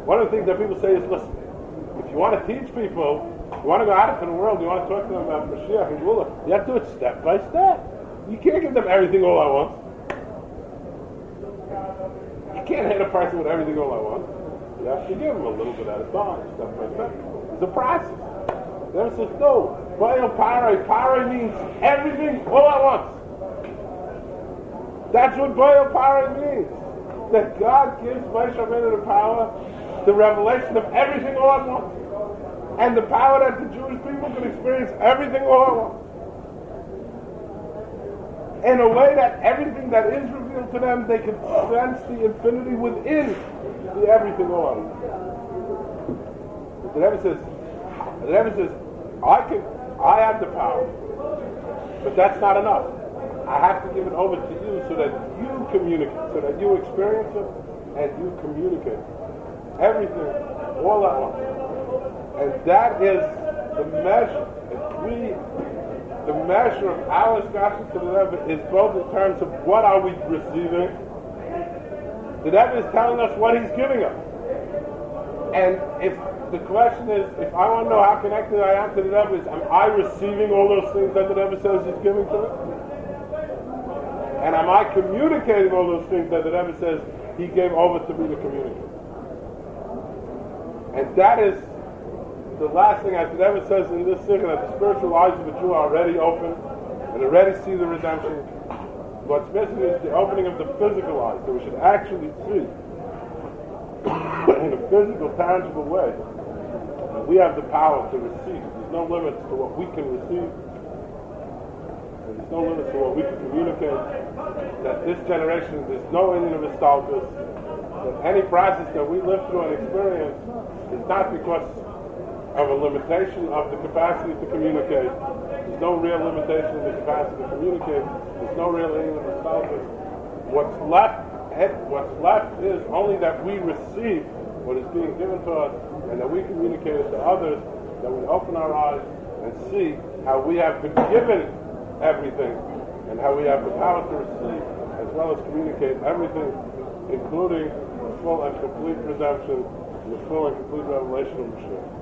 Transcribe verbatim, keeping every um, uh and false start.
One of the things that people say is, listen, if you want to teach people, you want to go out into the world, you want to talk to them about Mashiach and Gula, you have to do it step by step. You can't give them everything all at once. You can't hit a person with everything all at once. You have to give them a little bit at a time, step by step. It's a process. Then it says, no, Baal Parai. Parai means everything all at once. That's what Baal Parai means. That God gives Moshe Rabbeinu the power, the revelation of everything all at once. And the power that the Jewish people can experience everything all at once. In a way that everything that is revealed to them, they can sense the infinity within the everything all at once. The Rebbe says, the Rebbe says, I can, I have the power, but that's not enough. I have to give it over to you so that you communicate, so that you experience it and you communicate everything all at once. And that is the measure. If we, the measure of our discussion to the Rebbe is both in terms of what are we receiving. The Rebbe is telling us what he's giving us. And if the question is, if I want to know how connected I am to the Rebbe, is am I receiving all those things that the Rebbe says he's giving to me? And am I communicating all those things that the Rebbe says he gave over to me to communicate? And that is the last thing, as the Rebbe says in this sikh, that the spiritual eyes of the Jew are already open and already see the redemption. What's missing is the opening of the physical eyes, so we should actually see in a physical, tangible way. We have the power to receive. There's no limits to what we can receive. And there's no limits to what we can communicate. That this generation, there's no ending of nostalgia. That any process that we live through and experience is not because of a limitation of the capacity to communicate. There's no real limitation of the capacity to communicate. There's no real ending of nostalgia. What's left What's left is only that we receive what is being given to us and that we communicate it to others, that we open our eyes and see how we have been given everything and how we have the power to receive as well as communicate everything, including the full and complete redemption and the full and complete revelation of Mashiach.